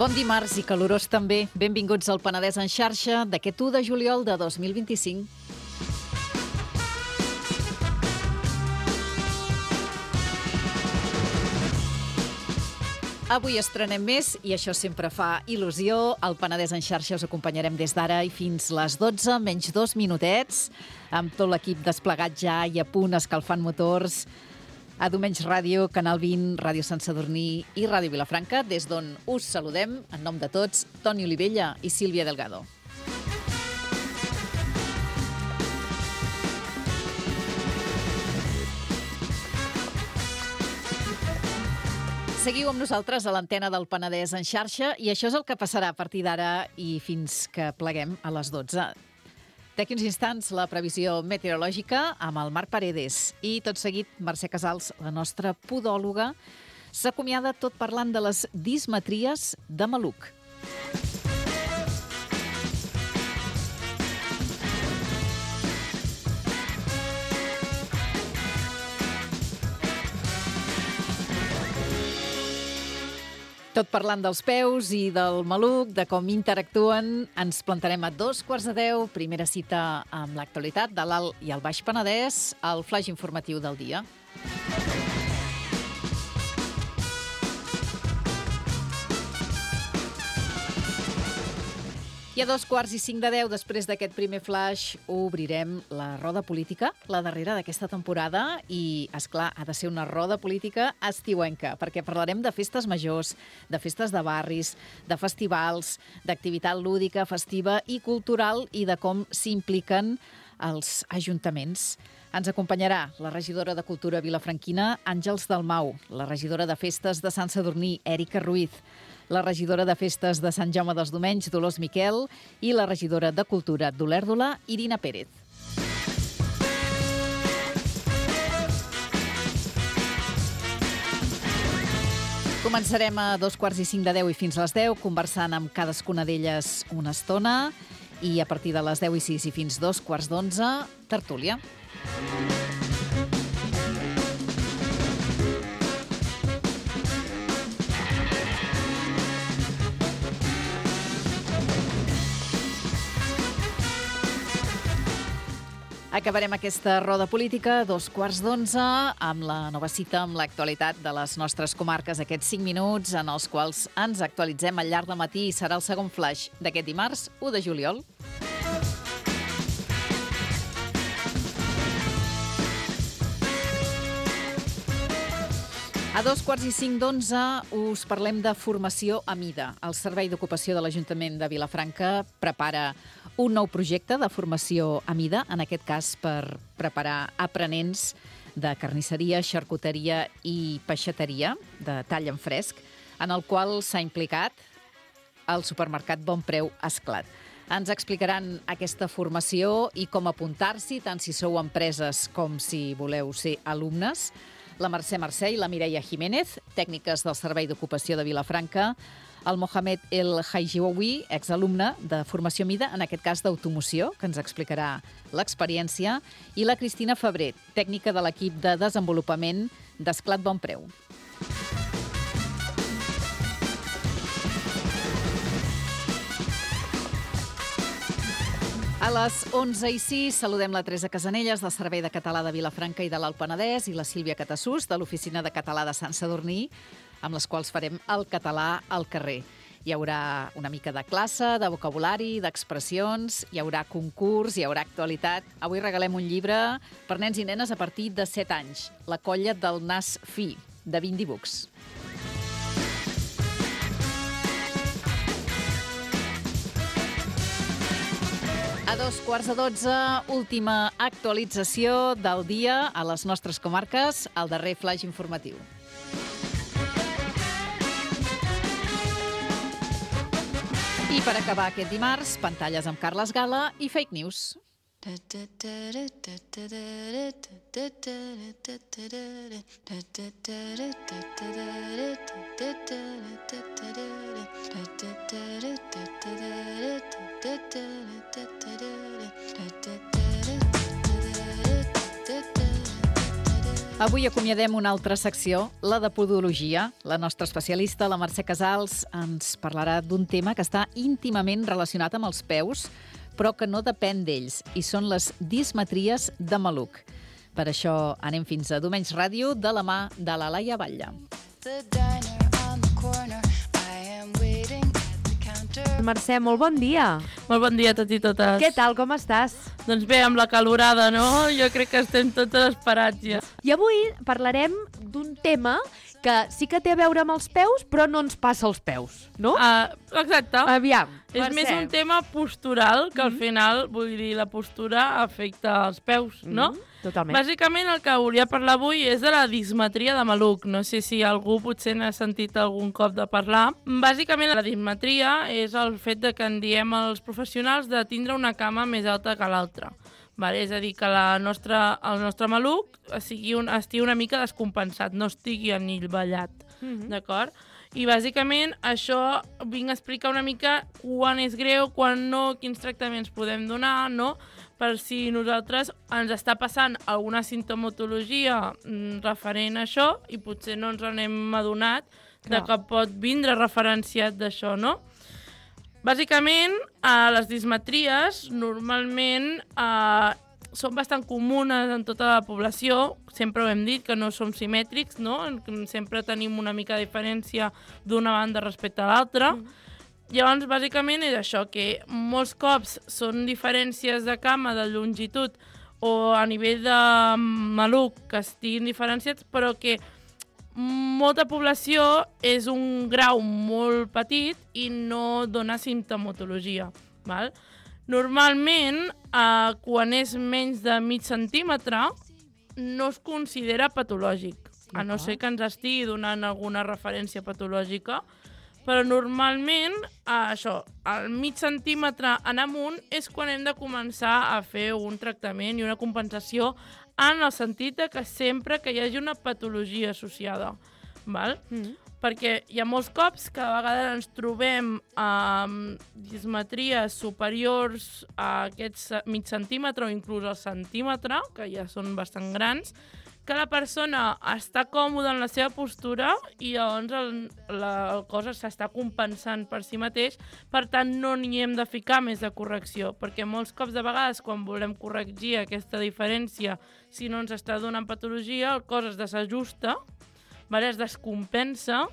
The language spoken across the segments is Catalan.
Bon dimarts i calorós també. Benvinguts al Penedès en xarxa d'aquest 1 de juliol de 2025. Avui estrenem més i això sempre fa il·lusió. Al Penedès en xarxa us acompanyarem des d'ara i fins les 12, menys 2 minutets, amb tot l'equip desplegat ja i a punt escalfant motors. A Domenys Ràdio, Canal 20, Ràdio Sant Sadurní i Ràdio Vilafranca, des d'on us saludem, en nom de tots, Toni Olivella i Sílvia Delgado. Seguiu amb nosaltres a l'antena del Penedès en xarxa i això és el que passarà a partir d'ara i fins que pleguem a les 12. D'aquí uns instants, la previsió meteorològica amb el Marc Paredes. I tot seguit, Mercè Casals, la nostra podòloga, s'acomiada tot parlant de les dismetries de maluc. Tot parlant dels peus i del maluc, de com interactuen, ens plantarem a 2:15, primera cita amb l'actualitat de l'Alt i el Baix Penedès, el flaix informatiu del dia. I a 2:45, després d'aquest primer flash, obrirem la roda política, la darrera d'aquesta temporada, i, esclar, ha de ser una roda política estiuenca, perquè parlarem de festes majors, de festes de barris, de festivals, d'activitat lúdica, festiva i cultural, i de com s'impliquen els ajuntaments. Ens acompanyarà la regidora de Cultura vilafranquina, Àngels Dalmau, la regidora de Festes de Sant Sadurní, Èrica Ruiz, la regidora de Festes de Sant Jaume dels Domenys, Dolors Miquel, i la regidora de Cultura d'Olèrdola, Irina Pérez. Començarem a 2:45 i fins a les 10, conversant amb cadascuna d'elles una estona, i a partir de les 10:06 i fins 2:15, tertúlia. Acabarem aquesta roda política a 2:15 amb la nova cita amb l'actualitat de les nostres comarques, aquests 5 minuts en els quals ens actualitzem al llarg del matí, i serà el segon flash d'aquest dimarts, 1 de juliol. A 2:45 us parlem de formació a mida. El Servei d'Ocupació de l'Ajuntament de Vilafranca prepara un nou projecte de formació a mida, en aquest cas per preparar aprenents de carnisseria, xarcuteria i peixateria, de tall en fresc, en el qual s'ha implicat el supermercat Bon Preu Esclat. Ens explicaran aquesta formació i com apuntar-s'hi, tant si sou empreses com si voleu ser alumnes, la Mercè i la Mireia Jiménez, tècniques del Servei d'Ocupació de Vilafranca, el Mohamed El Haijiwawi, exalumne de formació mida, en aquest cas d'automoció, que ens explicarà l'experiència, i la Cristina Febrer, tècnica de l'equip de desenvolupament d'Esclat Bon Preu. A les 11:06 saludem la Teresa Casanelles, del Servei de Català de Vilafranca i de l'Alt Penedès, i la Sílvia Catassús, de l'Oficina de Català de Sant Sadurní, amb les quals farem el català al carrer. Hi haurà una mica de classe, de vocabulari, d'expressions, hi haurà concurs, hi haurà actualitat. Avui regalem un llibre per nens i nenes a partir de 7 anys, La colla del nas fi, de 20 dibucs. A 2:15, última actualització del dia a les nostres comarques, el darrer flash informatiu. I per acabar aquest dimarts, pantalles amb Carles Gala i fake news. Avui acomiadem una altra secció, la de podologia. La nostra especialista, la Mercè Casals, ens parlarà d'un tema que està íntimament relacionat amb els peus, però que no depèn d'ells, i són les dismetries de maluc. Per això anem fins a Domenys Ràdio de la mà de la Laia Batlle. Mercè, molt bon dia. Molt bon dia a tots i totes. Què tal, com estàs? Doncs bé, amb la calorada, no? Jo crec que estem totes esperats ja. I avui parlarem d'un tema que sí que té a veure amb els peus, però no ens passa als peus, no? Exacte. Aviam, És Mercè. més un tema postural, que al final, vull dir, la postura afecta els peus, no? Totalment. Bàsicament el que volia parlar avui és de la dismetria de maluc. No sé si algú potser n'ha sentit algun cop de parlar. Bàsicament la dismetria és el fet de que en diem als professionals de tindre una cama més alta que l'altra. Vale? És a dir, que el nostre maluc estigui una mica descompensat, no estigui anivellat, d'acord? I bàsicament això vinc a explicar una mica quan és greu, quan no, quins tractaments podem donar, no? Per si nosaltres ens està passant alguna sintomatologia referent a això i potser no ens n'hem adonat de que pot vindre referenciat d'això, no? Bàsicament, les dismetries normalment són bastant comunes en tota la població. Sempre ho hem dit, que no som simètrics, no? Sempre tenim una mica de diferència d'una banda respecte a l'altra. Llavors, bàsicament és això, que molts cops són diferències de cama, de longitud o a nivell de maluc que estiguin diferenciats, però que molta població és un grau molt petit i no dona simptomatologia. Val? Normalment, quan és menys de mig centímetre, no es considera patològic, a no ser que ens estigui donant alguna referència patològica, però normalment, això, al mig centímetre en amunt és quan hem de començar a fer un tractament i una compensació en el sentit que sempre que hi hagi una patologia associada. Val? Perquè hi ha molts cops que a vegades ens trobem amb dismetries superiors a aquests mig centímetre o inclús al centímetre, que ja són bastant grans, que la persona està còmoda en la seva postura i llavors el cos s'està compensant per si mateix, per tant no n'hi hem de ficar més de correcció, perquè molts cops de vegades quan volem corregir aquesta diferència, si no ens està donant patologia, el cos es desajusta, es descompensa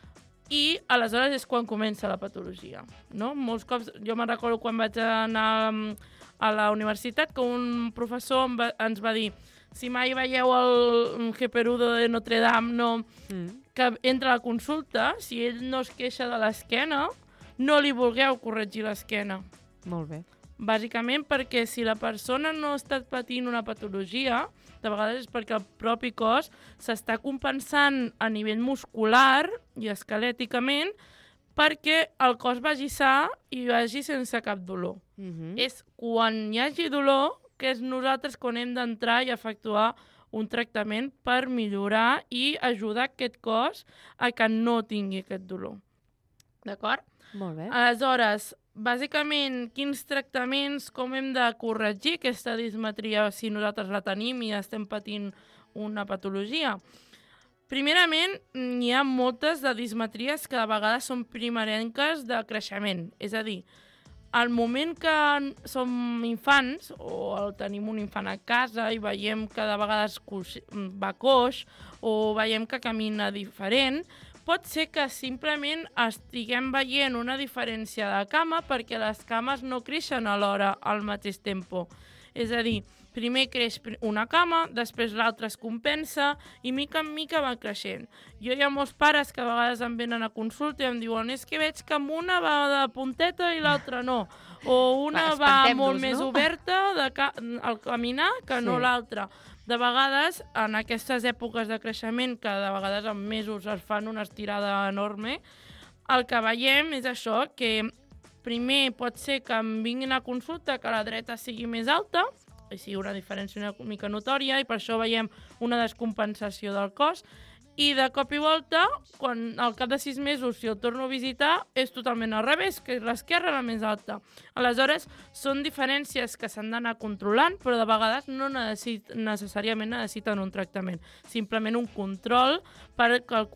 i aleshores és quan comença la patologia. No? Molts cops, jo me'n recordo quan vaig anar a la universitat que un professor ens va dir: si mai veieu el Geperudo de Notre Dame que entra a la consulta, si ell no es queixa de l'esquena, no li vulgueu corregir l'esquena. Molt bé. Bàsicament perquè si la persona no està patint una patologia, de vegades és perquè el propi cos s'està compensant a nivell muscular i esquelèticament perquè el cos vagi sa i vagi sense cap dolor. És quan hi hagi dolor que és nosaltres quan hem d'entrar i efectuar un tractament per millorar i ajudar aquest cos a que no tingui aquest dolor. D'acord? Molt bé. Aleshores, bàsicament, quins tractaments, com hem de corregir aquesta dismetria si nosaltres la tenim i estem patint una patologia? Primerament, hi ha moltes de dismetries que a vegades són primerenques de creixement, és a dir, al moment que som infants o tenim un infant a casa i veiem que de vegades va coix o veiem que camina diferent, pot ser que simplement estiguem veient una diferència de cama perquè les cames no creixen alhora al mateix tempo. És a dir, primer creix una cama, després l'altra es compensa i mica en mica va creixent. Jo hi ha molts pares que a vegades em venen a consulta i em diuen: és que veig que amb una va de punteta i l'altra no. O una va molt més oberta al caminar que no l'altra. De vegades, en aquestes èpoques de creixement, que de vegades en mesos es fan una estirada enorme, el que veiem és això, que primer pot ser que em vinguin a consulta que la dreta sigui més alta, i sigui una diferència una mica notòria, i per això veiem una descompensació del cos, I de cop i volta, quan al cap de 6 mesos, si el torno a visitar, és totalment al revés, que l'esquerra és la més alta. Aleshores, són diferències que s'han d'anar controlant, però de vegades no necessàriament necessiten un tractament. Simplement un control per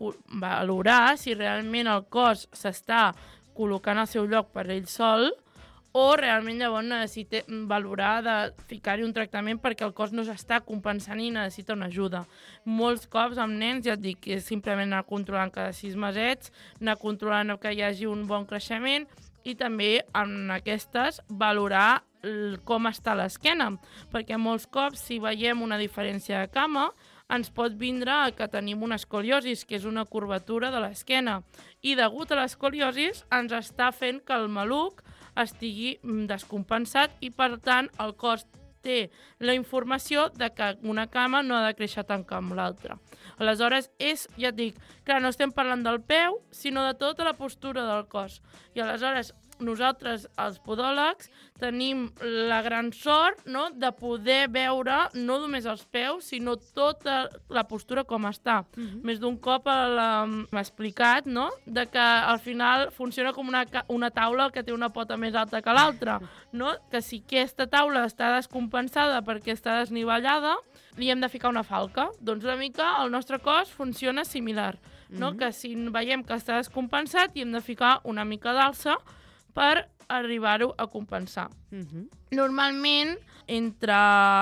valorar si realment el cos s'està col·locant al seu lloc per ell sol, o realment llavors necessita valorar de ficar-hi un tractament perquè el cos no s'està compensant i necessita una ajuda. Molts cops amb nens, ja et dic, és simplement anar controlant cada 6 mesets, anar controlant que hi hagi un bon creixement i també en aquestes valorar com està l'esquena, perquè molts cops si veiem una diferència de cama ens pot vindre que tenim una escoliosis, que és una curvatura de l'esquena, i degut a l'escoliosis ens està fent que el maluc estigui descompensat i, per tant, el cos té la informació de que una cama no ha de créixer tant com l'altra. Aleshores, ja et dic, clar, no estem parlant del peu, sinó de tota la postura del cos. I aleshores, nosaltres, els podòlegs, tenim la gran sort, no?, de poder veure no només els peus, sinó tota la postura com està. Més d'un cop m'ha explicat, no?, de que al final funciona com una taula que té una pota més alta que l'altra, no?, que si aquesta taula està descompensada perquè està desnivellada, li hem de ficar una falca. Doncs una mica el nostre cos funciona similar, no?, que si veiem que està descompensat hi hem de ficar una mica d'alça per arribar-ho a compensar. Normalment, entre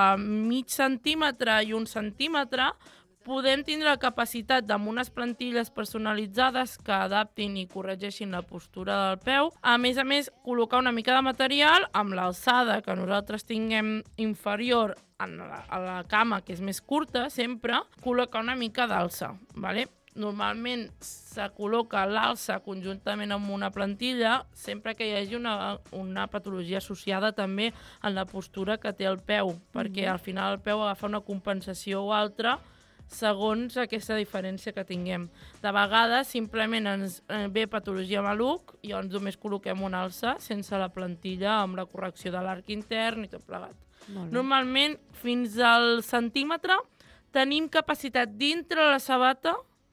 mig centímetre i 1 centímetre, podem tindre la capacitat amb unes plantilles personalitzades que adaptin i corregeixin la postura del peu. A més, col·locar una mica de material amb l'alçada que nosaltres tinguem inferior a la cama, que és més curta, sempre, col·locar una mica d'alça, ¿vale? Normalment se col·loca l'alça conjuntament amb una plantilla sempre que hi hagi una patologia associada també en la postura que té el peu, perquè al final el peu agafa una compensació o altra segons aquesta diferència que tinguem. De vegades simplement ens ve patologia maluc i llavors només col·loquem una alça sense la plantilla amb la correcció de l'arc intern i tot plegat. Normalment fins al centímetre tenim capacitat dintre la sabata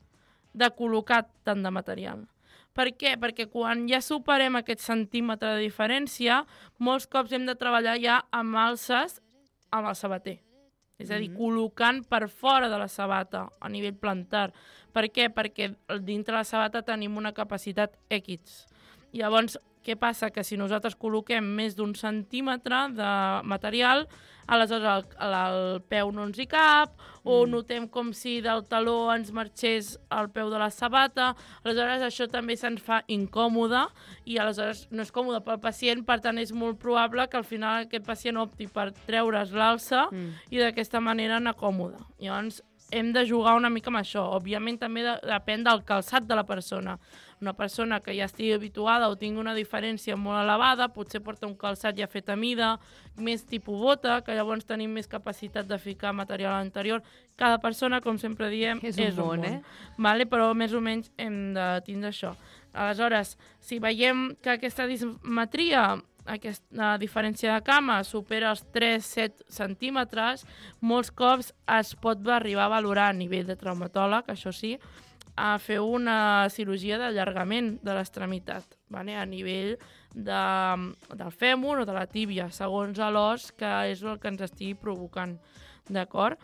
de col·locar tant de material. Per què? Perquè quan ja superem aquest centímetre de diferència, molts cops hem de treballar ja amb alces amb el sabater. És a dir, col·locant per fora de la sabata, a nivell plantar. Per què? Perquè dintre la sabata tenim una capacitat X. Llavors, què passa? Que si nosaltres col·loquem més d'1 centímetre de material, aleshores el peu no ens hi cap, o notem com si del taló ens marxés el peu de la sabata, aleshores això també se'ns fa incòmode i aleshores no és còmode pel pacient, per tant és molt probable que al final aquest pacient opti per treure's l'alça i d'aquesta manera anar còmode. Llavors hem de jugar una mica amb això. Òbviament també depèn del calçat de la persona. Una persona que ja estigui habituada o tingui una diferència molt elevada, potser porta un calçat ja fet a mida, més tipus bota, que llavors tenim més capacitat de ficar material anterior. Cada persona, com sempre diem, és un món. Vale? Però més o menys hem de tindre això. Aleshores, si veiem que aquesta dismetria, aquesta diferència de cama supera els 3-7 centímetres, molts cops es pot arribar a valorar a nivell de traumatòleg, això sí, a fer una cirurgia d'allargament de l'extremitat, a nivell del fèmur o de la tíbia, segons l'os que és el que ens estigui provocant, d'acord?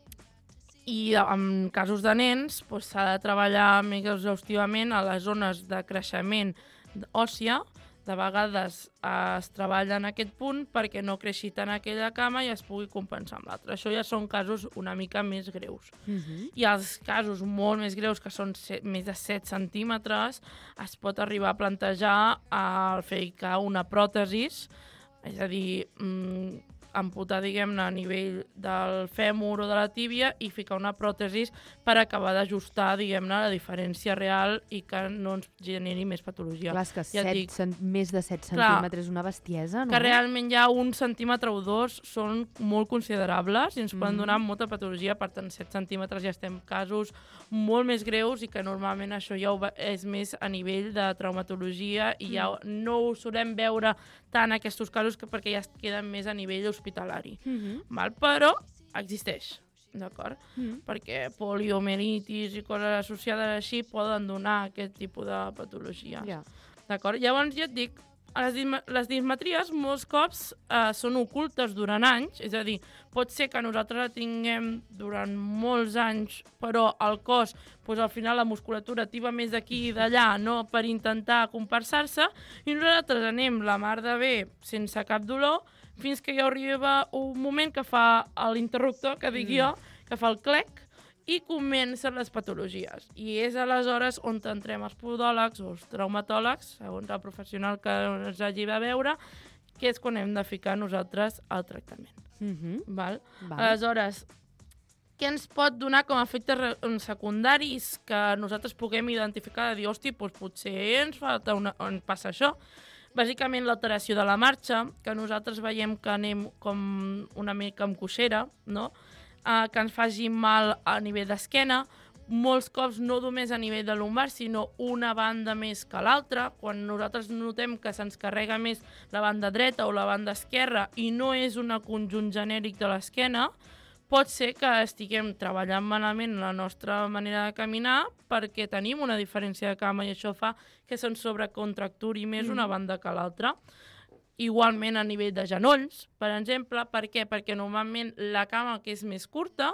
I en casos de nens s'ha de treballar més exhaustivament a les zones de creixement òssia. De vegades es treballa en aquest punt perquè no creixi tant aquella cama i es pugui compensar amb l'altra. Això ja són casos una mica més greus. I els casos molt més greus, que són més de 7 centímetres, es pot arribar a plantejar el ficar una pròtesi, és a dir, amputar, diguem-ne, a nivell del fèmur o de la tíbia i ficar una pròtesi per acabar d'ajustar, diguem-ne, la diferència real i que no ens generi més patologia. Clar, és que més de 7 centímetres és una bestiesa, no? Que realment ja 1 centímetre o 2 són molt considerables i ens poden donar molta patologia, per tant 7 centímetres ja estem casos molt més greus i que normalment això ja és més a nivell de traumatologia i ja no ho solem veure tant aquests casos perquè ja es queden més a nivell hospitalari. Però existeix. d'acord? Perquè poliomielitis i coses associades així poden donar aquest tipus de patologia. D'acord? Llavors, ja et dic, les dismetries molts cops són ocultes durant anys, és a dir, pot ser que nosaltres la tinguem durant molts anys, però el cos, doncs, al final la musculatura tiba més d'aquí i d'allà, no, per intentar compensar-se, i nosaltres anem la mar de bé sense cap dolor, fins que ja arriba un moment que fa l'interruptor, que dic jo, que fa el clec, i comencen les patologies. I és aleshores on entrem els podòlegs o els traumatòlegs, segons el professional que ens hagi de veure, que és quan hem de ficar nosaltres el tractament. Val? Aleshores, què ens pot donar com a efectes secundaris que nosaltres puguem identificar de dir, hosti, doncs potser ens passa això? Bàsicament l'alteració de la marxa, que nosaltres veiem que anem com una mica amb coixera, no? Que ens faci mal a nivell d'esquena, molts cops no només a nivell de lumbar, sinó una banda més que l'altra. Quan nosaltres notem que se'ns carrega més la banda dreta o la banda esquerra i no és un conjunt genèric de l'esquena, pot ser que estiguem treballant malament la nostra manera de caminar perquè tenim una diferència de cama i això fa que se'ns sobrecontracturi més una banda que l'altra. Igualment a nivell de genolls, per exemple. Per què? Perquè normalment la cama, que és més curta,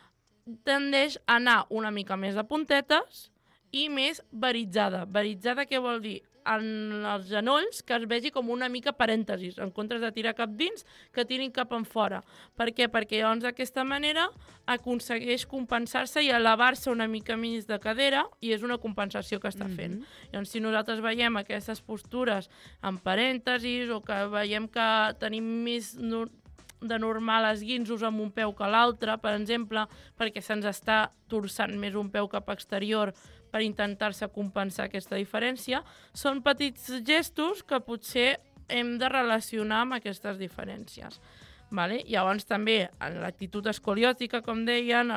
tendeix a anar una mica més de puntetes i més varitzada. Varitzada què vol dir? En els genolls que es vegi com una mica parèntesis, en comptes de tirar cap dins, que tirin cap en fora. Per què? Perquè llavors d'aquesta manera aconsegueix compensar-se i elevar-se una mica més de cadera i és una compensació que està fent. Llavors, si nosaltres veiem aquestes postures en parèntesis o que veiem que tenim més de normal esguinços amb un peu que l'altre, per exemple, perquè se'ns està torçant més un peu cap exterior per intentar-se compensar aquesta diferència, són petits gestos que potser hem de relacionar amb aquestes diferències. Vale? Llavors també en l'actitud escoliòtica, com deien,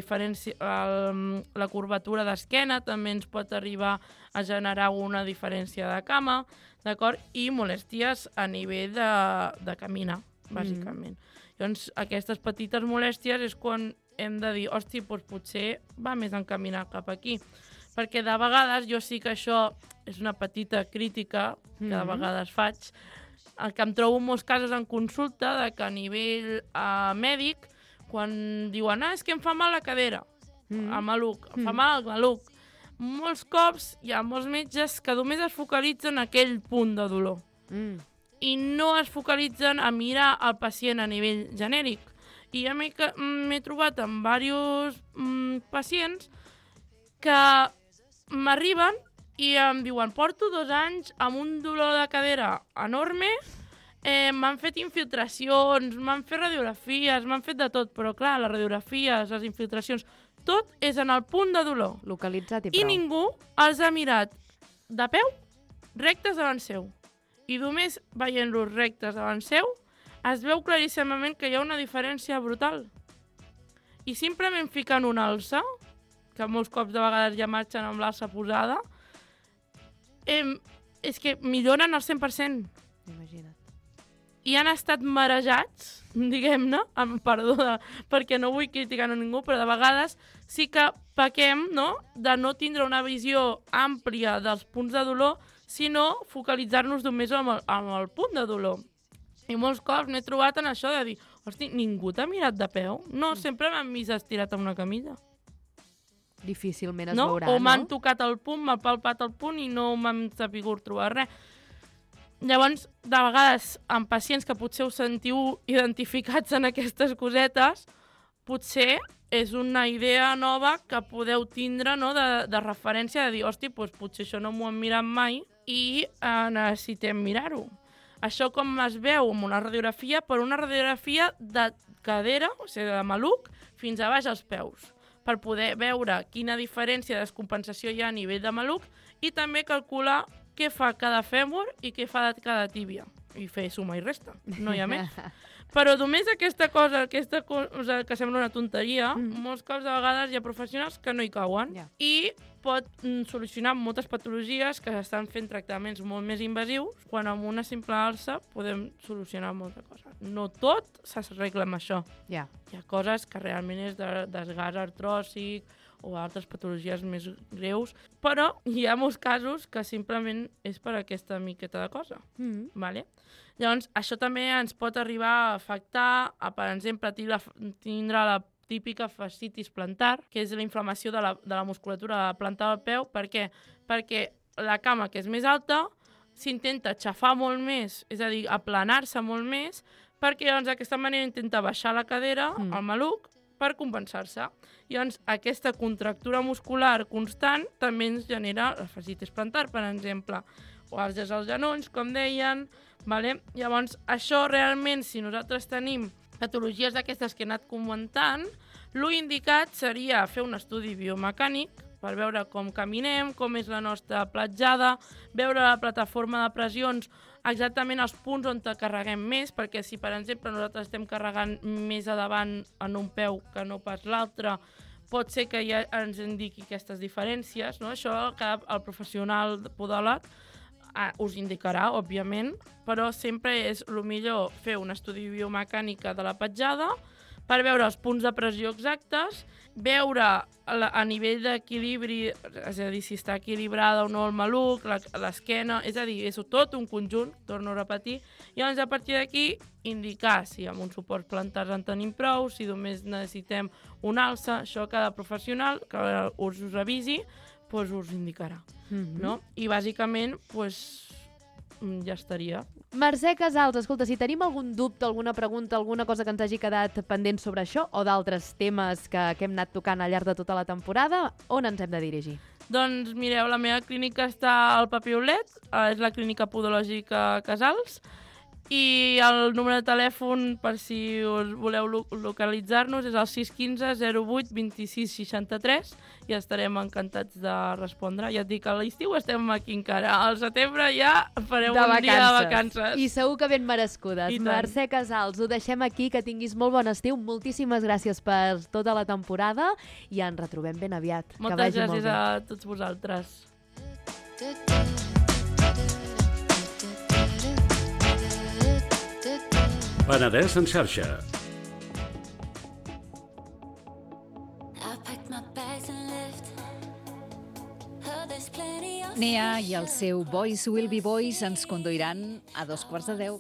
la curvatura d'esquena també ens pot arribar a generar una diferència de cama, d'acord? I molèsties a nivell de caminar, bàsicament. Llavors, aquestes petites molèsties és quan hem de dir, hosti, doncs potser va més encaminar cap aquí. Perquè de vegades, jo sí que això és una petita crítica que de vegades faig, el que em trobo en molts casos en consulta de que a nivell mèdic, quan diuen, és que em fa mal la cadera, el maluc, em fa mal el maluc, molts cops hi ha molts metges que només es focalitzen en aquell punt de dolor i no es focalitzen a mirar el pacient a nivell genèric. I ja m'he trobat amb diversos pacients que m'arriben i em diuen, porto 2 anys amb un dolor de cadera enorme, m'han fet infiltracions, m'han fet radiografies, m'han fet de tot, però clar, les radiografies, les infiltracions, tot és en el punt de dolor. Localitzat i prou. I ningú els ha mirat de peu, rectes davant seu. I només veient-los rectes davant seu, es veu claríssimament que hi ha una diferència brutal. I simplement ficant una alça, que molts cops de vegades ja marxen amb l'alça posada, és que milloren al 100%. Imagina't. I han estat marejats, diguem-ne, amb perdó perquè no vull criticar a ningú, però de vegades sí que pequem, no?, de no tindre una visió àmplia dels punts de dolor, sinó focalitzar-nos només amb el punt de dolor. I molts cops m'he trobat en això de dir, hosti, ningú t'ha mirat de peu? No, sempre m'han vist estirat a una camisa. Difícilment es veurà, O m'han tocat el punt, m'ha palpat el punt i no m'han sabut trobar res. Llavors, de vegades, amb pacients que potser us sentiu identificats en aquestes cosetes, potser és una idea nova que podeu tindre, no?, de referència, de dir, hosti, doncs potser això no m'ho han mirat mai i necessitem mirar-ho. Això com es veu en una radiografia, per una radiografia de cadera, o sigui, de maluc, fins a baix als peus, per poder veure quina diferència de descompensació hi ha a nivell de maluc i també calcular què fa cada fèmur i què fa cada tíbia. i fer suma i resta, no hi ha més. Però només aquesta cosa que sembla una tonteria, molts cops de vegades hi ha professionals que no hi cauen i pot solucionar moltes patologies que estan fent tractaments molt més invasius, quan amb una simple alça podem solucionar molta cosa. No tot s'arregla amb això. Hi ha coses que realment és desgast artròsic o altres patologies més greus, però hi ha molts casos que simplement és per aquesta miqueta de cosa. Vale? Llavors, això també ens pot arribar a afectar, per exemple, tindre la típica fascitis plantar, que és la inflamació de la musculatura plantar del peu. Per què? Perquè la cama, que és més alta, s'intenta aixafar molt més, és a dir, aplanar-se molt més, perquè llavors d'aquesta manera intenta baixar la cadera, el maluc, per compensar-se. Llavors, aquesta contractura muscular constant també ens genera la fascitis plantar, per exemple, o àlgies als genolls, com deien. Vale? Llavors, això realment, si nosaltres tenim patologies d'aquestes que he anat comentant, l'indicat seria fer un estudi biomecànic per veure com caminem, com és la nostra platjada, veure la plataforma de pressions, exactament els punts on carreguem més, perquè si, per exemple, nosaltres estem carregant més a davant en un peu que no pas l'altre, pot ser que ja ens indiqui aquestes diferències, no? Això el professional podòleg us indicarà, òbviament, però sempre és el millor fer un estudi biomecànica de la petjada per veure els punts de pressió exactes, veure a nivell d'equilibri, és a dir, si està equilibrada o no el maluc, l'esquena, és a dir, és tot un conjunt, torno a repetir, i llavors a partir d'aquí indicar si amb uns suports plantars en tenim prou, si només necessitem un alça, això cada professional que us revisi pues us indicarà, no? I bàsicament ja estaria. Mercè Casals, escolta, si tenim algun dubte, alguna pregunta, alguna cosa que ens hagi quedat pendent sobre això o d'altres temes que hem anat tocant al llarg de tota la temporada, on ens hem de dirigir? Doncs mireu, la meva clínica està al Papiolet, és la clínica podològica Casals, i el número de telèfon, per si us voleu localitzar-nos, és el 615 08 26 63 i estarem encantats de respondre. Ja et dic, a l'estiu estem aquí encara. Al setembre ja fareu un dia de vacances. I segur que ben merescudes. Mercè Casals, ho deixem aquí, que tinguis molt bon estiu. Moltíssimes gràcies per tota la temporada i ens retrobem ben aviat. Moltes gràcies a tots vosaltres. Penedès en xarxa. Nea i el seu Boys Will Be Boys ens conduiran a 9:45.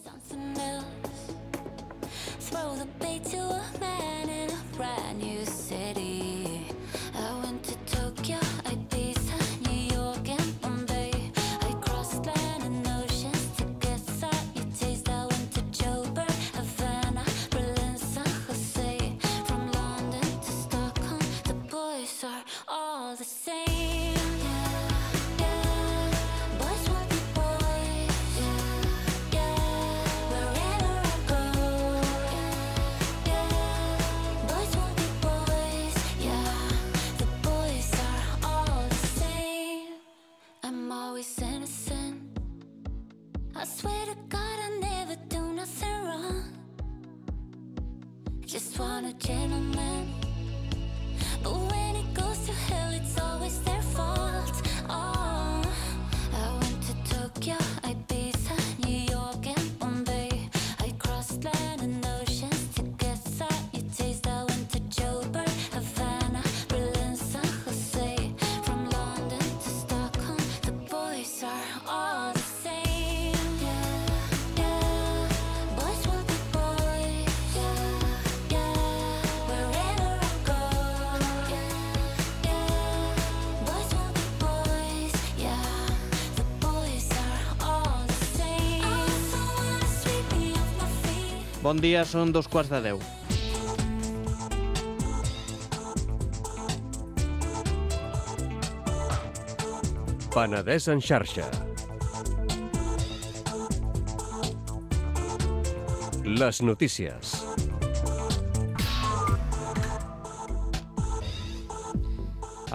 Just want a gentleman, but when it goes to hell, it's always their fault. Oh, I went to Tokyo, Ibiza, New York and Bombay. I crossed land and oceans to get that you taste. I went to Joburg, Havana, Berlin, San Jose. From London to Stockholm, the boys are all the same. Yeah, yeah, boys will be boys. Yeah. Bon dia, són 9:45. Penedès en xarxa. Les notícies.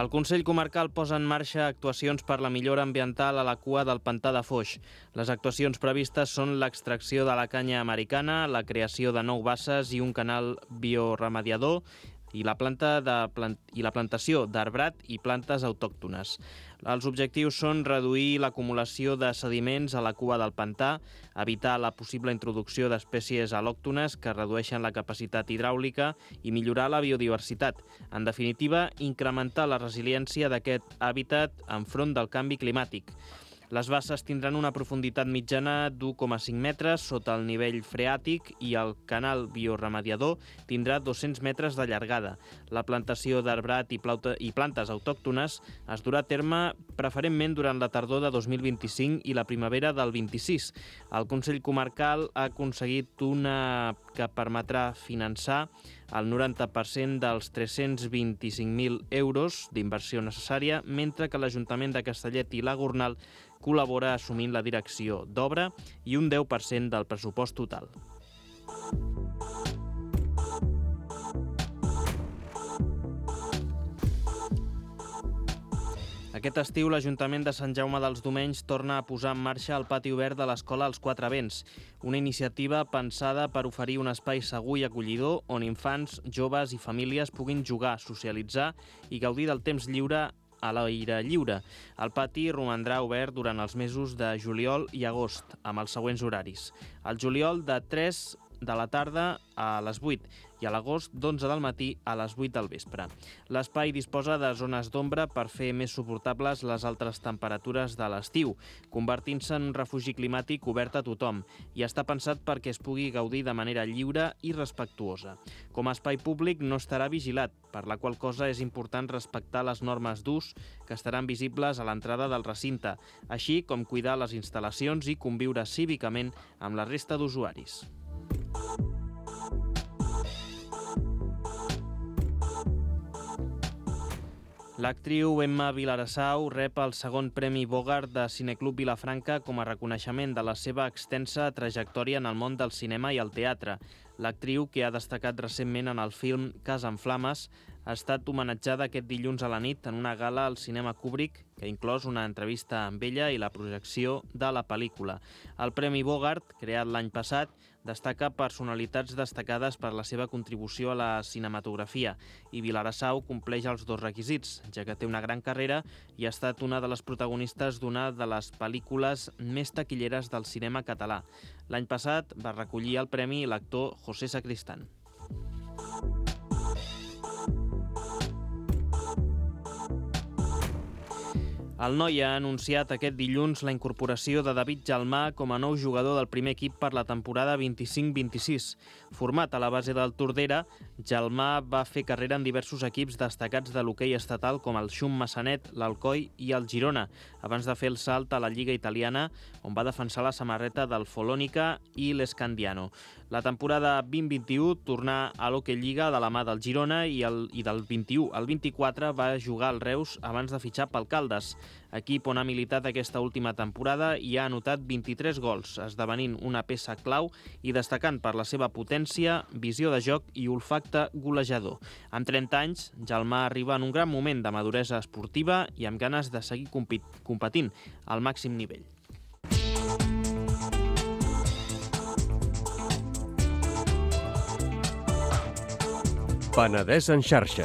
El Consell Comarcal posa en marxa actuacions per la millora ambiental a la cua del pantà de Foix. Les actuacions previstes són l'extracció de la canya americana, la creació de 9 basses i un canal bioremediador i la plantació d'arbrat i plantes autòctones. Els objectius són reduir l'acumulació de sediments a la cua del pantà, evitar la possible introducció d'espècies al·lòctones que redueixen la capacitat hidràulica i millorar la biodiversitat. En definitiva, incrementar la resiliència d'aquest hàbitat enfront del canvi climàtic. Les basses tindran una profunditat mitjana d'1,5 metres sota el nivell freàtic i el canal bioremediador tindrà 200 metres de llargada. La plantació d'arbrat i plantes autòctones es durà a terme preferentment durant la tardor de 2025 i la primavera del 26. El Consell Comarcal ha aconseguit una que permetrà finançar el 90% dels 325.000 euros d'inversió necessària, mentre que l'Ajuntament de Castellet i la Gornal col·labora assumint la direcció d'obra i un 10% del pressupost total. Aquest estiu, l'Ajuntament de Sant Jaume dels Domenys torna a posar en marxa el pati obert de l'Escola als Quatre Vents, una iniciativa pensada per oferir un espai segur i acollidor on infants, joves i famílies puguin jugar, socialitzar i gaudir del temps lliure a l'aire lliure. El pati romandrà obert durant els mesos de juliol i agost, amb els següents horaris. Al juliol, de 3 de la tarda a les 8 i a l'agost d'11 del matí a les 8 del vespre. L'espai disposa de zones d'ombra per fer més suportables les altres temperatures de l'estiu, convertint-se en un refugi climàtic obert a tothom i està pensat perquè es pugui gaudir de manera lliure i respectuosa. Com a espai públic no estarà vigilat, per la qual cosa és important respectar les normes d'ús que estaran visibles a l'entrada del recinte, així com cuidar les instal·lacions i conviure cívicament amb la resta d'usuaris. L'actriu Emma Vilarassau rep el segon Premi Bogart de Cineclub Vilafranca com a reconeixement de la seva extensa trajectòria en el món del cinema i el teatre. L'actriu, que ha destacat recentment en el film Casa en Flames, ha estat homenatjada aquest dilluns a la nit en una gala al Cinema Kubrick, que ha inclòs una entrevista amb ella i la projecció de la pel·lícula. El Premi Bogart, creat l'any passat, destaca personalitats destacades per la seva contribució a la cinematografia i Vilarassau compleix els 2 requisits, ja que té una gran carrera i ha estat una de les protagonistes d'una de les pel·lícules més taquilleres del cinema català. L'any passat va recollir el premi l'actor José Sacristán. El Noi ha anunciat aquest dilluns la incorporació de David Jalmà com a nou jugador del primer equip per la temporada 25-26. Format a la base del Tordera, Jalmà va fer carrera en diversos equips destacats de l'hoquei estatal com el Xum Massanet, l'Alcoi i el Girona, abans de fer el salt a la Lliga Italiana, on va defensar la samarreta del Folònica i l'Escandiano. La temporada 2021 tornà a l'Hockey Lliga de la mà del Girona i del 21 al 24 va jugar al Reus abans de fitxar pel Caldes, equip on ha militat aquesta última temporada i ha anotat 23 gols, esdevenint una peça clau i destacant per la seva potència, visió de joc i olfacte golejador. Amb 30 anys, Jalmà arriba en un gran moment de maduresa esportiva i amb ganes de seguir competint al màxim nivell. Penedès en xarxa.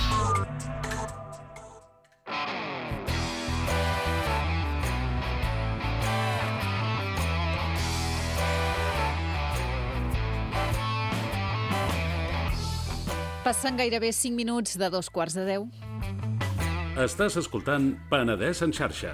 Passen gairebé 5 minuts de 2:45. Estàs escoltant Penedès en xarxa.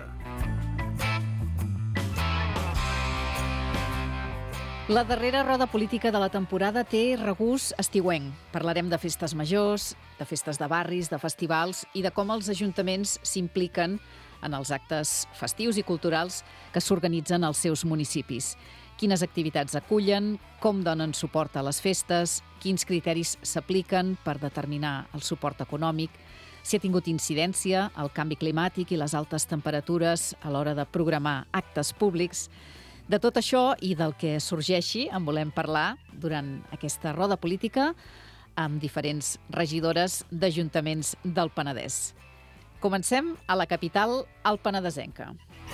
La darrera roda política de la temporada té regust estiuenc. Parlarem de festes majors, de festes de barris, de festivals i de com els ajuntaments s'impliquen en els actes festius i culturals que s'organitzen als seus municipis. Quines activitats acullen, com donen suport a les festes, quins criteris s'apliquen per determinar el suport econòmic, si ha tingut incidència el canvi climàtic i les altes temperatures a l'hora de programar actes públics. De tot això i del que sorgeixi en volem parlar durant aquesta roda política amb diferents regidores d'ajuntaments del Penedès. Comencem a la capital, al Penedesenca.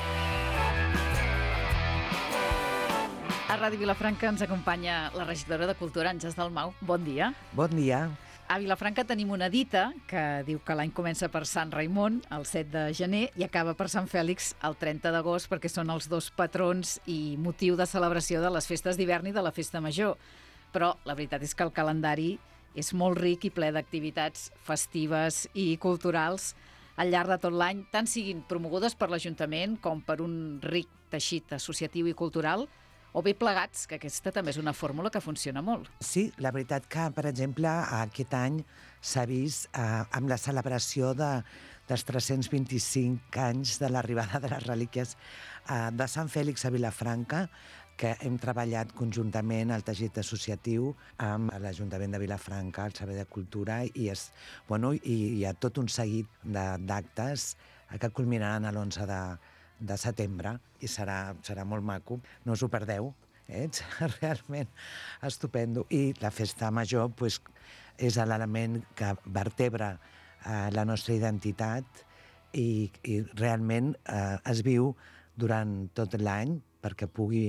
A Ràdio Vilafranca ens acompanya la regidora de Cultura, Àngels Dalmau. Bon dia. Bon dia. A Vilafranca tenim una dita que diu que l'any comença per Sant Raimon, el 7 de gener, i acaba per Sant Fèlix, el 30 d'agost, perquè són els dos patrons i motiu de celebració de les festes d'hivern i de la festa major. Però la veritat és que el calendari és molt ric i ple d'activitats festives i culturals al llarg de tot l'any, tant siguin promogudes per l'Ajuntament com per un ric teixit associatiu i cultural, o bé plegats, que aquesta també és una fórmula que funciona molt. Sí, la veritat que, per exemple, aquest any s'ha vist amb la celebració dels 325 anys de l'arribada de les relíquies de Sant Fèlix a Vilafranca, que hem treballat conjuntament al teixit associatiu amb l'Ajuntament de Vilafranca, el Servei de Cultura, i hi ha tot un seguit d'actes que culminaran l'11 de setembre, i serà molt maco. No us ho perdeu, serà realment estupendo. I la festa major és l'element que vertebra la nostra identitat i realment es viu durant tot l'any perquè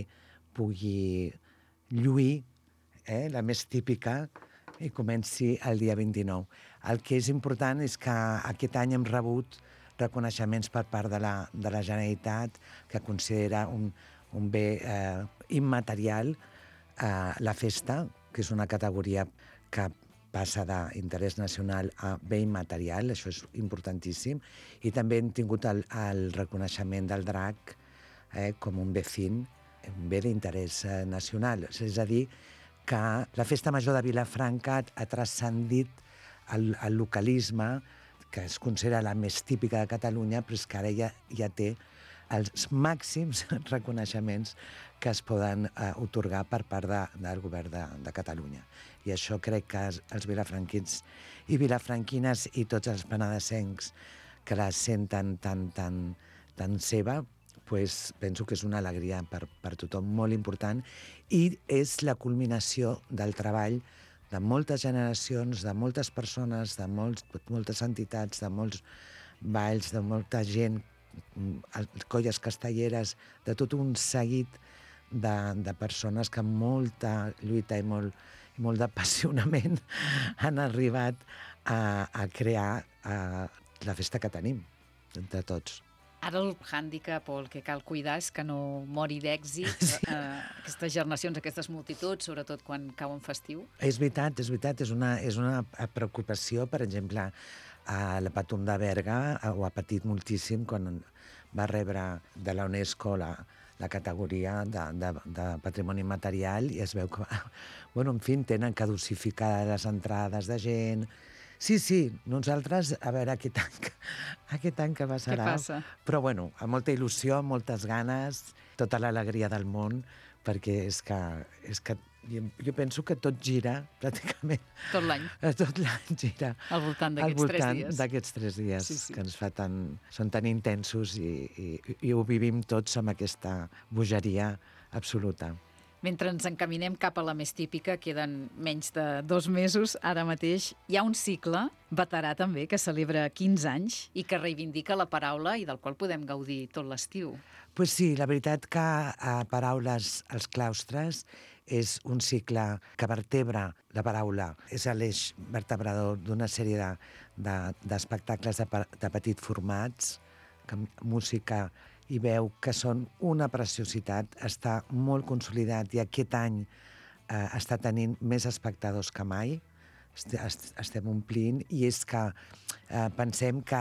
pugui lluir, la més típica, i comenci el dia 29. El que és important és que aquest any hem rebut reconeixements per part de la Generalitat, que considera un bé immaterial la festa, que és una categoria que passa d'interès nacional a bé immaterial, això és importantíssim, i també hem tingut el reconeixement del DRAC com un bé fin, un bé d'interès nacional. És a dir, que la Festa Major de Vilafranca ha transcendit el localisme, que es considera la més típica de Catalunya, però és que ara ja té els màxims reconeixements que es poden atorgar per part del govern de Catalunya. I això crec que els vilafranquins i vilafranquines i tots els penedesencs que la senten tan seva, penso que és una alegria per tothom molt important, i és la culminació del treball de moltes generacions, de moltes persones, de moltes entitats, de molts balls, de molta gent, colles castelleres, de tot un seguit de persones que amb molta lluita i molt d'apassionament han arribat a crear la festa que tenim, entre tots. Ara el hàndicap o el que cal cuidar és que no mori d'èxit aquestes generacions, aquestes multituds, sobretot quan cau un festiu. És veritat, és una preocupació. Per exemple, la Patum de Berga ho ha patit moltíssim quan va rebre de la UNESCO la categoria de patrimoni material, i es veu que, en fi, tenen que dosificar les entrades de gent. Sí, nosaltres, a veure aquest any que passarà. Què passa? Però, amb molta il·lusió, amb moltes ganes, tota l'alegria del món, perquè és que jo penso que tot gira, pràcticament. Tot l'any. Tot l'any gira. Al voltant d'aquests 3 dies. Al voltant d'aquests 3 dies, sí. Que ens són tan intensos i ho vivim tots amb aquesta bogeria absoluta. Mentre ens encaminem cap a la més típica, queden menys de 2 mesos. Ara mateix hi ha un cicle veterà també que celebra 15 anys i que reivindica la paraula i del qual podem gaudir tot l'estiu. Pues sí, la veritat que Paraules als claustres és un cicle que vertebra la paraula. És l'eix vertebrador d'una sèrie d'espectacles de petit formats, música i veu que són una preciositat, està molt consolidat i aquest any està tenint més espectadors que mai, estem omplint, i és que pensem que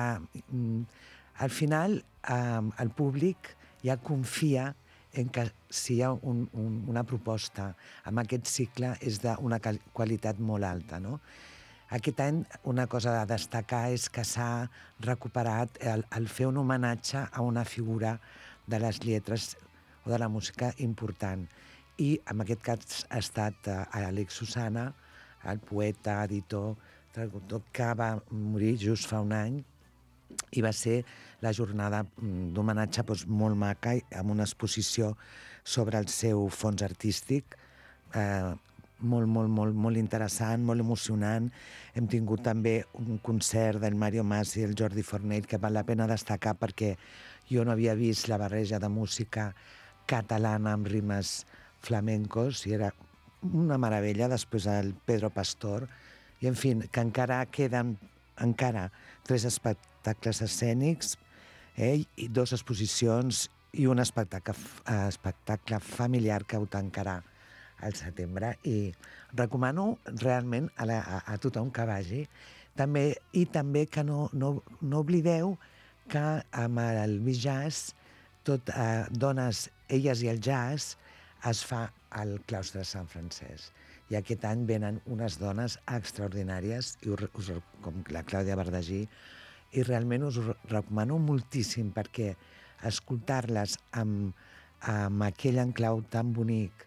al final el públic ja confia en que si hi ha una proposta amb aquest cicle és d'una qualitat molt alta, no? Aquest any una cosa a destacar és que s'ha recuperat el fer un homenatge a una figura de les lletres o de la música important. I en aquest cas ha estat Àlex Susanna, el poeta, editor, traductor, que va morir just fa un any, i va ser la jornada d'homenatge molt maca, amb una exposició sobre el seu fons artístic, molt interessant, molt emocionant. Hem tingut també un concert del Mario Mas i el Jordi Fornell que val la pena destacar perquè jo no havia vist la barreja de música catalana amb ritmes flamencos i era una meravella. Després el Pedro Pastor. I, en fi, que encara queden 3 espectacles escènics, i 2 exposicions i un espectacle familiar que ho tancarà al setembre. I recomano realment a tothom que vagi. I també que no oblideu que amb el Miss Jazz, Dones, elles i el jazz, es fa al claustre de Sant Francesc. I aquest any venen unes dones extraordinàries, com la Clàudia Verdagí, i realment us ho recomano moltíssim perquè escoltar-les amb aquell enclau tan bonic,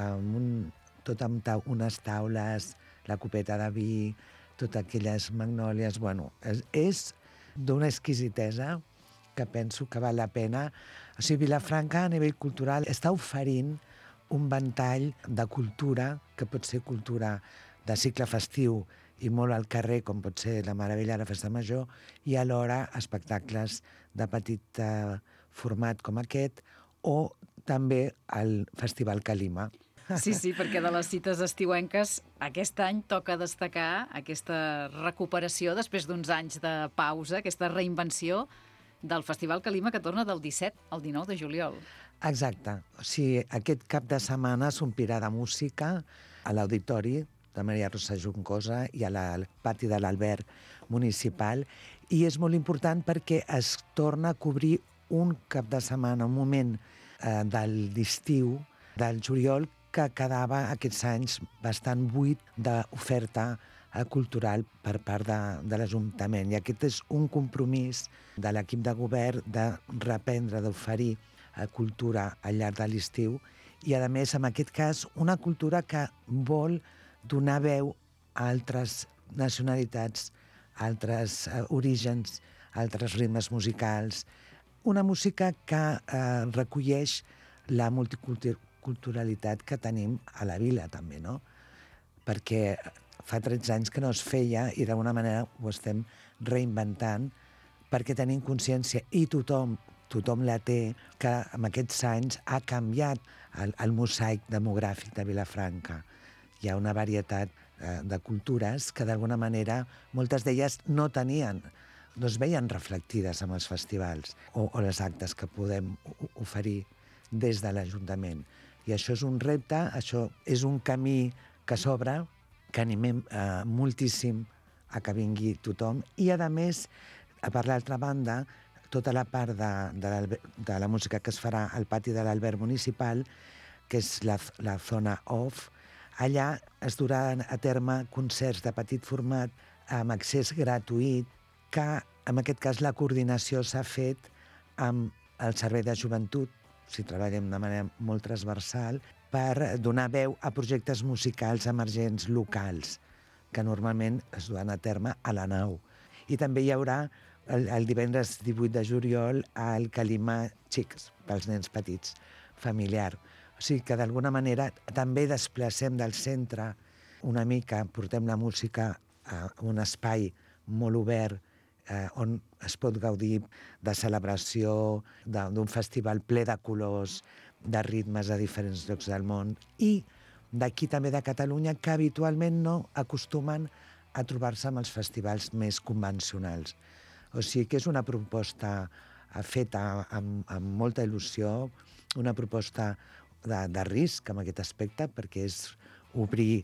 tot amb unes taules, la copeta de vi, totes aquelles magnòlies, és d'una exquisitesa que penso que val la pena. O sigui, Vilafranca, a nivell cultural, està oferint un ventall de cultura, que pot ser cultura de cicle festiu i molt al carrer, com pot ser la Meravella de la Festa Major, i alhora espectacles de petit format com aquest, o també el Festival Calima. Sí, perquè de les cites estiuenques aquest any toca destacar aquesta recuperació després d'uns anys de pausa, aquesta reinvenció del Festival Calima que torna del 17 al 19 de juliol. Exacte. O sigui, aquest cap de setmana s'omplirà de música a l'auditori de Maria Rosa Juncosa i al pati de l'Albert municipal, i és molt important perquè es torna a cobrir un cap de setmana, un moment de l'estiu, del juliol, que quedava aquests anys bastant buit d'oferta cultural per part de l'Ajuntament. I aquest és un compromís de l'equip de govern de reprendre, d'oferir cultura al llarg de l'estiu i, a més, en aquest cas, una cultura que vol donar veu a altres nacionalitats, a altres orígens, a altres ritmes musicals. Una música que recolleix la multiculturalitat que tenim a la vila, també, no? Perquè fa 13 anys que no es feia i d'alguna manera ho estem reinventant perquè tenim consciència, i tothom la té, que en aquests anys ha canviat el mosaic demogràfic de Vilafranca. Hi ha una varietat de cultures que d'alguna manera moltes d'elles no es veien reflectides en els festivals o les actes que podem oferir des de l'Ajuntament. I això és un repte, això és un camí que s'obre, que animem moltíssim a que vingui tothom. I, a més, per l'altra banda, tota la part de la música que es farà al pati de l'Albert municipal, que és la zona off, allà es duran a terme concerts de petit format amb accés gratuït, que en aquest cas la coordinació s'ha fet amb el Servei de Joventut, si treballem de manera molt transversal, per donar veu a projectes musicals emergents locals, que normalment es duen a terme a la nau. I també hi haurà el divendres 18 de juliol al Calima Xics, pels nens petits, familiar. O sigui que d'alguna manera també desplacem del centre una mica, portem la música a un espai molt obert on es pot gaudir de celebració, d'un festival ple de colors, de ritmes de diferents llocs del món, i d'aquí també de Catalunya, que habitualment no acostumen a trobar-se amb els festivals més convencionals. O sigui que és una proposta feta amb molta il·lusió, una proposta de risc en aquest aspecte, perquè és obrir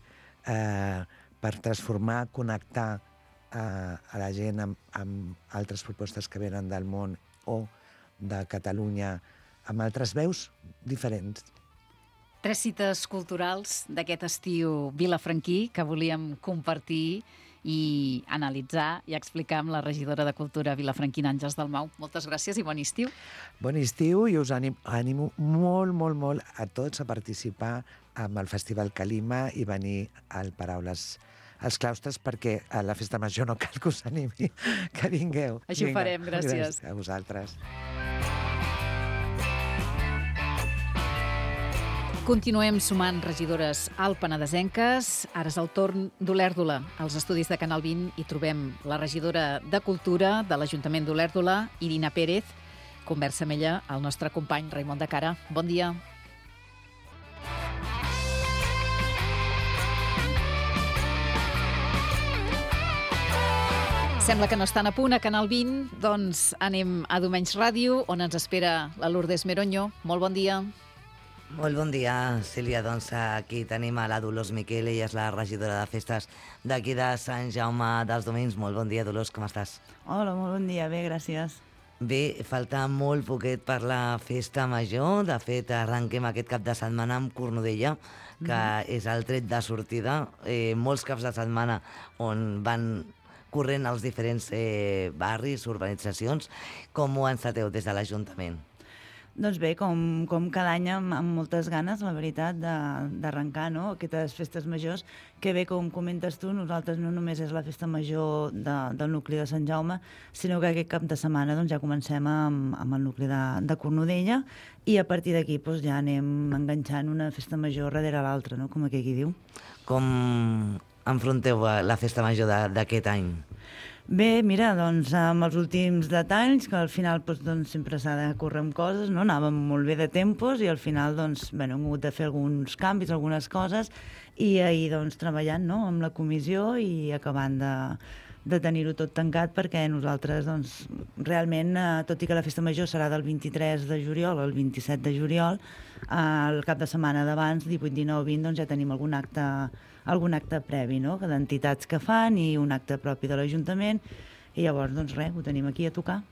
per transformar, connectar a la gent amb altres propostes que venen del món o de Catalunya, amb altres veus diferents. 3 cites culturals d'aquest estiu vilafranquí que volíem compartir i analitzar i explicar amb la regidora de Cultura vilafranquina, Àngels Dalmau. Moltes gràcies i bon estiu. Bon estiu, i us animo molt, molt, molt a tots a participar amb el Festival Calima i venir al Paraules als claustres, perquè a la Festa Major no cal que us animi, que vingueu. Així ho farem, gràcies. A vosaltres. Continuem sumant regidores alpenedesenques. Ara és el torn d'Olèrdola. Als estudis de Canal 20 hi trobem la regidora de Cultura de l'Ajuntament d'Olèrdola, Irina Pérez. Conversa amb ella el nostre company Raimon de Cara. Bon dia. Sembla que no estan a punt a Canal 20, doncs anem a Domenys Ràdio, on ens espera la Lourdes Meroño. Molt bon dia. Molt bon dia, Sílvia. Doncs aquí tenim a la Dolors Miquel, ella és la regidora de festes d'aquí de Sant Jaume dels Domenys. Molt bon dia, Dolors, com estàs? Hola, molt bon dia, bé, gràcies. Bé, falta molt poquet per la festa major. De fet, arrenquem aquest cap de setmana amb Cornudella, que és el tret de sortida. Molts caps de setmana on van corrent als diferents barris, urbanitzacions. Com ho enceteu des de l'Ajuntament? Doncs bé, com cada any amb moltes ganes, la veritat, d'arrencar, no?, aquestes festes majors, que bé, com comentes tu, nosaltres no només és la festa major del nucli de Sant Jaume, sinó que aquest cap de setmana doncs, ja comencem amb el nucli de Cornudella i a partir d'aquí doncs, ja anem enganxant una festa major darrere l'altra, no?, com aquí diu. Com enfronteu la festa major d'aquest any? Bé, mira, doncs amb els últims detalls, que al final doncs, sempre s'ha de córrer amb coses, no? Anàvem molt bé de tempos i al final doncs, hem hagut de fer alguns canvis, algunes coses, i ahir doncs, treballant, no?, amb la comissió i acabant de tenir-ho tot tancat, perquè nosaltres doncs, realment, tot i que la festa major serà del 23 de juliol al 27 de juliol, el cap de setmana d'abans, 18, 19, 20, doncs ja tenim algun acte previ, no?, d'entitats que fan i un acte propi de l'Ajuntament, i llavors, doncs res, ho tenim aquí a tocar.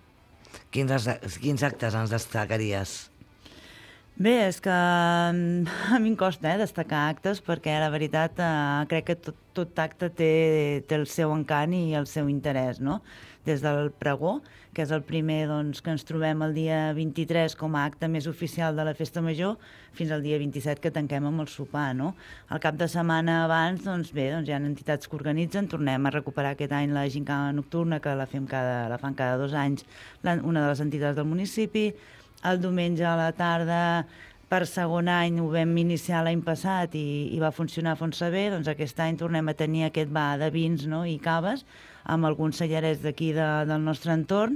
Quins actes ens destacaries? Bé, és que a mi em costa destacar actes, perquè la veritat crec que tot acte té el seu encant i el seu interès, no? Des del pregó, que és el primer doncs, que ens trobem el dia 23 com a acte més oficial de la festa major, fins al dia 27 que tanquem amb el sopar, no? El cap de setmana abans, doncs bé, doncs hi ha entitats que organitzen, tornem a recuperar aquest any la gincana nocturna, que la fan cada 2 anys una de les entitats del municipi. El diumenge a la tarda, per segon any, ho vam iniciar l'any passat i va funcionar força bé, doncs aquest any tornem a tenir aquest bar de vins, no?, i caves, amb alguns cellerets d'aquí del nostre entorn,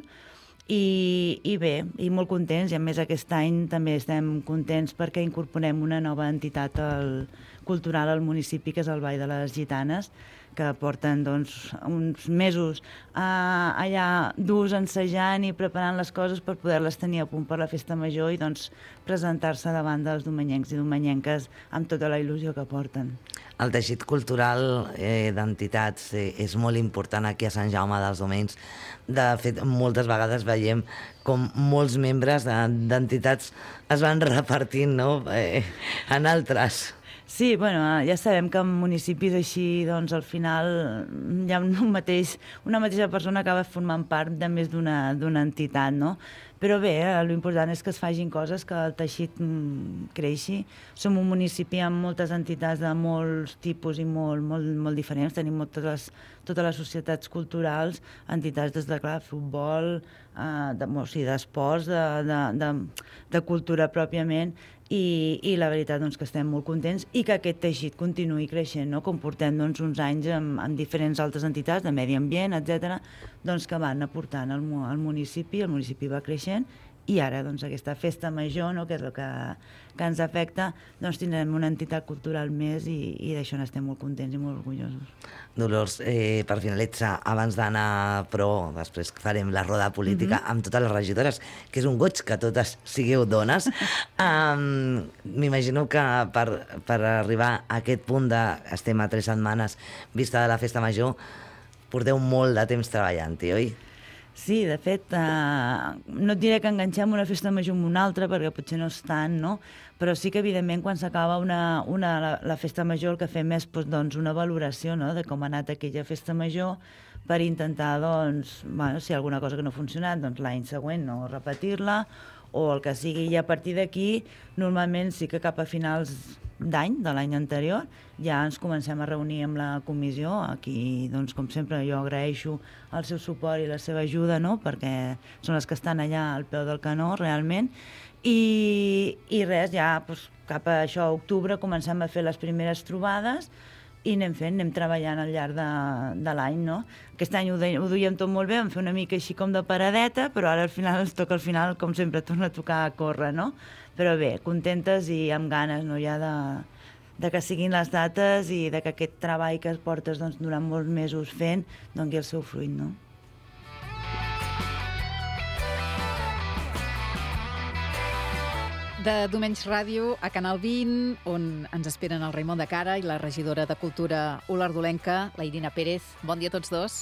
i bé, i molt contents, i a més aquest any també estem contents perquè incorporem una nova entitat cultural al municipi, que és el Ball de les Gitanes, que porten doncs, uns mesos allà durs ensajant i preparant les coses per poder-les tenir a punt per la festa major i doncs, presentar-se davant dels domenyencs i domenyenques amb tota la il·lusió que porten. El teixit cultural d'entitats és molt important aquí a Sant Jaume dels Domenys. De fet, moltes vegades veiem com molts membres d'entitats es van repartint, no?, en altres. Sí, bueno, ja sabem que en municipis així, doncs, al final hi ha una mateixa persona que acaba formant part de més d'una entitat, no? Però bé, l'important és que es facin coses, que el teixit creixi. Som un municipi amb moltes entitats de molts tipus i molt diferents. Tenim totes les societats culturals, entitats des de, clar, futbol, d'esports, de cultura pròpiament, i la veritat doncs, que estem molt contents i que aquest teixit continuï creixent, no? Com portem doncs, uns anys amb diferents altres entitats de medi ambient, etc., doncs, que van aportant al municipi, el municipi va creixent, i ara doncs, aquesta festa major, no?, que és el que ens afecta, doncs tindrem una entitat cultural més i d'això n'estem molt contents i molt orgullosos. Dolors, per finalitzar, abans d'anar, però després farem la roda política amb totes les regidores, que és un goig que totes sigueu dones. M'imagino que per arribar a aquest punt estem a 3 setmanes vista de la festa major, porteu molt de temps treballant-hi, oi? Sí, de fet, no et diré que enganxem una festa major amb una altra, perquè potser no és tant, no? Però sí que, evidentment, quan s'acaba la festa major, el que fem és doncs, una valoració, no?, de com ha anat aquella festa major, per intentar, doncs, bueno, si hi ha alguna cosa que no ha funcionat, doncs l'any següent no repetir-la, o el que sigui. I a partir d'aquí, normalment sí que cap a finals d'any, de l'any anterior, ja ens comencem a reunir amb la comissió. Aquí, doncs, com sempre, jo agraeixo el seu suport i la seva ajuda, no?, perquè són les que estan allà al peu del canó, realment. I res, ja doncs, cap a això, octubre, comencem a fer les primeres trobades i anem treballant al llarg de l'any, no? Aquest any ho duíem tot molt bé, vam fer una mica així com de paradeta, però ara al final ens toca, com sempre, torna a tocar a córrer, no? Però bé, contentes i amb ganes, no?, ja de que siguin les dates i de que aquest treball que es portes durant molts mesos fent doni el seu fruit, no? De Diumenge Ràdio a Canal 20, on ens esperen el Raimon de Cara i la regidora de Cultura olardolenca, la Irina Pérez. Bon dia a tots dos.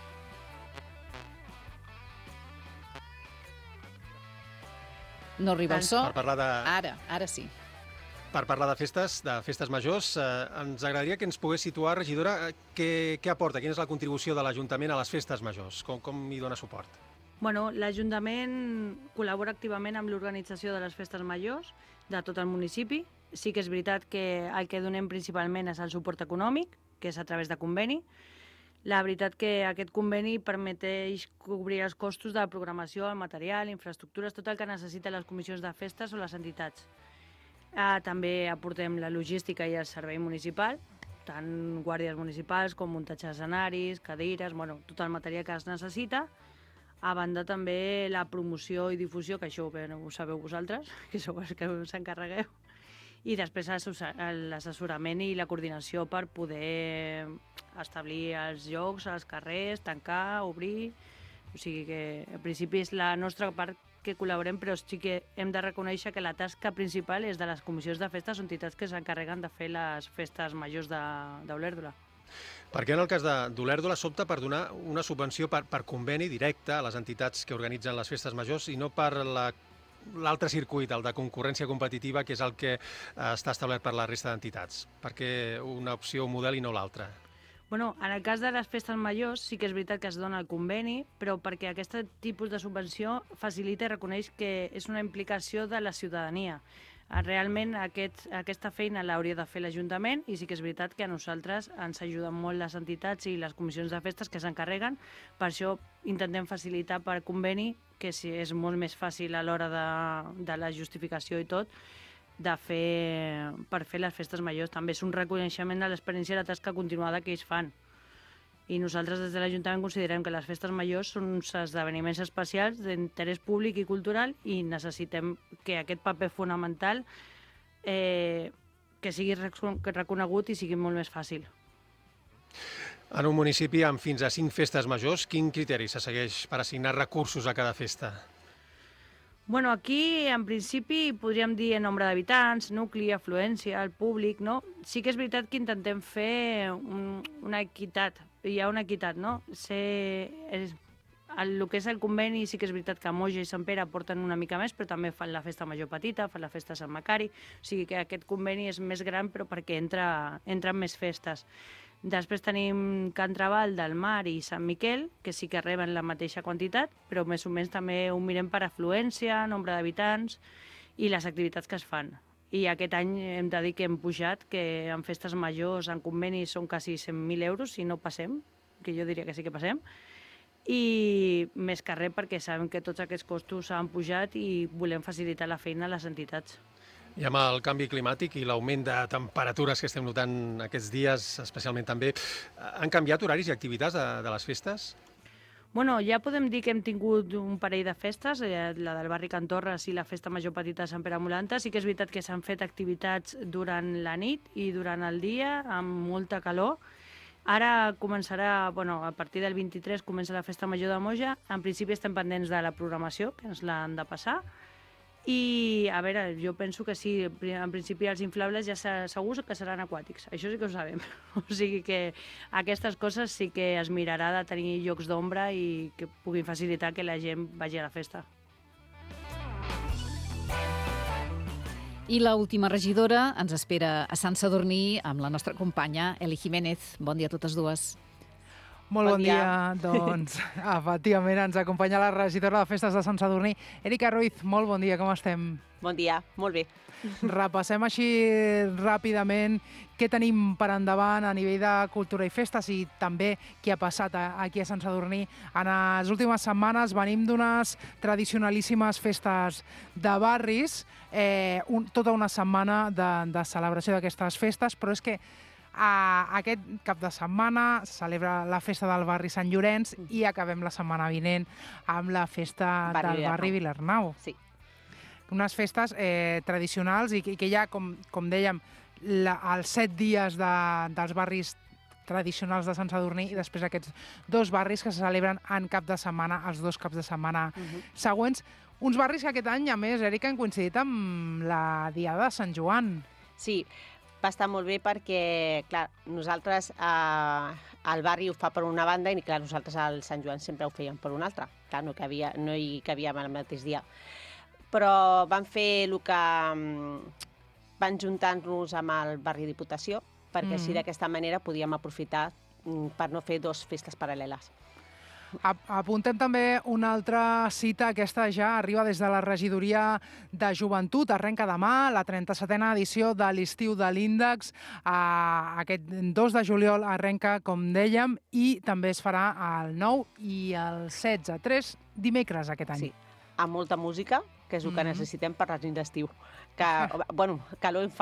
No arriba el so. Per parlar de... Ara sí. Per parlar de festes majors, ens agradaria que ens pogués situar, regidora, què aporta, quina és la contribució de l'Ajuntament a les festes majors, com hi dona suport? Bueno, l'Ajuntament col·labora activament amb l'organització de les festes majors de tot el municipi. Sí que és veritat que el que donem principalment és el suport econòmic, que és a través de conveni. La veritat que aquest conveni permeteix cobrir els costos de la programació, el material, infraestructures, tot el que necessiten les comissions de festes o les entitats. També aportem la logística i el servei municipal, tant guàrdies municipals com muntatge d'escenaris, cadires, tot el material que es necessita. A banda també la promoció i difusió, que això ho sabeu vosaltres, que sou els que us encarregueu, i després l'assessorament i la coordinació per poder establir els llocs, els carrers, tancar, obrir. O sigui que, en principi, és la nostra part que col·laborem, però sí que hem de reconèixer que la tasca principal és de les comissions de festes o entitats que s'encarreguen de fer les festes majors d'Olèrdola. Per què en el cas d'Olèrdola s'opta per donar una subvenció per conveni directe a les entitats que organitzen les festes majors i no per l'altre circuit, el de concurrència competitiva, que és el que està establert per la resta d'entitats? Per què una opció, un model i no l'altre? Bueno, en el cas de les festes majors sí que és veritat que es dona el conveni, però perquè aquest tipus de subvenció facilita i reconeix que és una implicació de la ciutadania. Realment aquesta feina l'hauria de fer l'Ajuntament i sí que és veritat que a nosaltres ens ajuden molt les entitats i les comissions de festes que s'encarreguen. Per això intentem facilitar per conveni, que és molt més fàcil a l'hora de la justificació i tot, per fer les festes majors. També és un reconeixement de l'experiència i la tasca continuada que ells fan. I nosaltres des de l'Ajuntament considerem que les festes majors són uns esdeveniments especials d'interès públic i cultural i necessitem que aquest paper fonamental que sigui reconegut i sigui molt més fàcil. En un municipi amb fins a 5 festes majors, quin criteri se segueix per assignar recursos a cada festa? Bueno, aquí, en principi, podríem dir el nombre d'habitants, nucli, afluència, el públic, no? Sí que és veritat que intentem fer una equitat, hi ha una equitat, no? El que és el conveni, sí que és veritat que Moja i Sant Pere aporten una mica més, però també fan la festa major petita, fan la festa Sant Macari, o sigui que aquest conveni és més gran, però perquè entren més festes. Després tenim Can Trabal del Mar i Sant Miquel, que sí que reben la mateixa quantitat, però més o menys també ho mirem per afluència, nombre d'habitants i les activitats que es fan. I aquest any hem de dir que hem pujat, que en festes majors, en convenis, són quasi 100.000 euros, si no passem, que jo diria que sí que passem, i més que res perquè sabem que tots aquests costos s'han pujat i volem facilitar la feina a les entitats. I amb el canvi climàtic i l'augment de temperatures que estem notant aquests dies, especialment també, han canviat horaris i activitats de les festes? Bueno, ja podem dir que hem tingut un parell de festes, la del barri Can Torres i la festa major petita de Sant Pere Molanta. Sí que és veritat que s'han fet activitats durant la nit i durant el dia, amb molta calor. Ara començarà, a partir del 23 comença la festa major de Moja. En principi estem pendents de la programació, que ens l'han de passar. I, a veure, jo penso que sí, en principi els inflables ja segur que seran aquàtics, això sí que ho sabem. O sigui que aquestes coses sí que es mirarà de tenir llocs d'ombra i que puguin facilitar que la gent vagi a la festa. I l'última regidora ens espera a Sant Sadurní amb la nostra companya Eli Jiménez. Bon dia a totes dues. Molt bon dia. Doncs, efectivament, ens acompanya la regidora de Festes de Sant Sadurní, Erika Ruiz. Molt bon dia, com estem? Bon dia, molt bé. Repassem així ràpidament què tenim per endavant a nivell de cultura i festes i també què ha passat aquí a Sant Sadurní. En les últimes setmanes venim d'unes tradicionalíssimes festes de barris, tota una setmana de celebració d'aquestes festes, però és que aquest cap de setmana se celebra la festa del barri Sant Llorenç i acabem la setmana vinent amb la festa del barri Vilarnau. Sí. Unes festes tradicionals i que ja, com dèiem, els 7 dies dels barris tradicionals de Sant Sadurní i després aquests 2 barris que se celebren en cap de setmana, els 2 caps de setmana següents. Uns barris que aquest any, a més, Erika, han coincidit amb la Diada de Sant Joan. Sí, va estar molt bé perquè, clar, nosaltres el barri ho fa per una banda i, clar, nosaltres al Sant Joan sempre ho fèiem per una altra. Clar, no hi cabíem el mateix dia. Però van fer el que van juntar-nos amb el barri Diputació, perquè així d'aquesta manera podíem aprofitar per no fer 2 festes paral·leles. Apuntem també una altra cita, aquesta ja arriba des de la regidoria de Joventut, arrenca demà, la 37a edició de l'estiu de l'Índex. Aquest 2 de juliol arrenca, com dèiem, i també es farà el 9 i el 16, 3 dimecres aquest any. Sí, amb molta música, que és el que necessitem per les nits d'estiu. Que, bueno, calor en fa,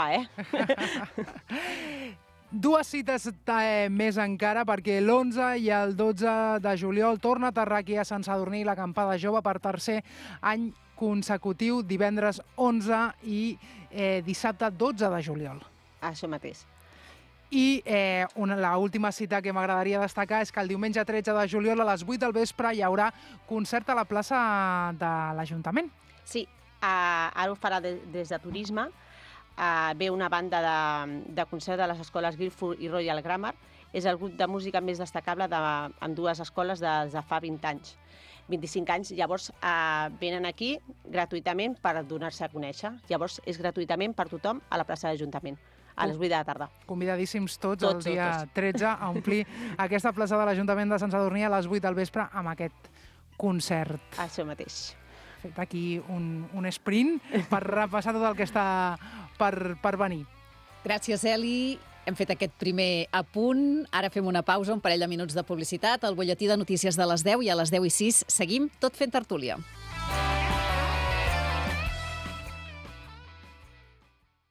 Dues cites més encara, perquè l'11 i el 12 de juliol torna a aterrar aquí a Sant Sadurní l'acampada jove per tercer any consecutiu, divendres 11 i dissabte 12 de juliol. Això mateix. I l'última cita que m'agradaria destacar és que el diumenge 13 de juliol a les 8 del vespre hi haurà concert a la plaça de l'Ajuntament. Sí, ara ho farà des de Turisme. Ve una banda de concert de les escoles Guildford i Royal Grammar. És el grup de música més destacable en 2 escoles des de fa 20 anys. 25 anys, llavors venen aquí gratuïtament per donar-se a conèixer. Llavors és gratuïtament per tothom a la plaça de l'Ajuntament, a les 8 de la tarda. Convidadíssims tots el dia 13 a omplir aquesta plaça de l'Ajuntament de Sant Sadurní a les 8 del vespre amb aquest concert. Això mateix. Fet aquí un sprint per repassar tot el que està per venir. Gràcies, Eli. Hem fet aquest primer apunt. Ara fem una pausa, un parell de minuts de publicitat, el butlletí de notícies de les 10 i a les 10:06 seguim tot fent tertúlia.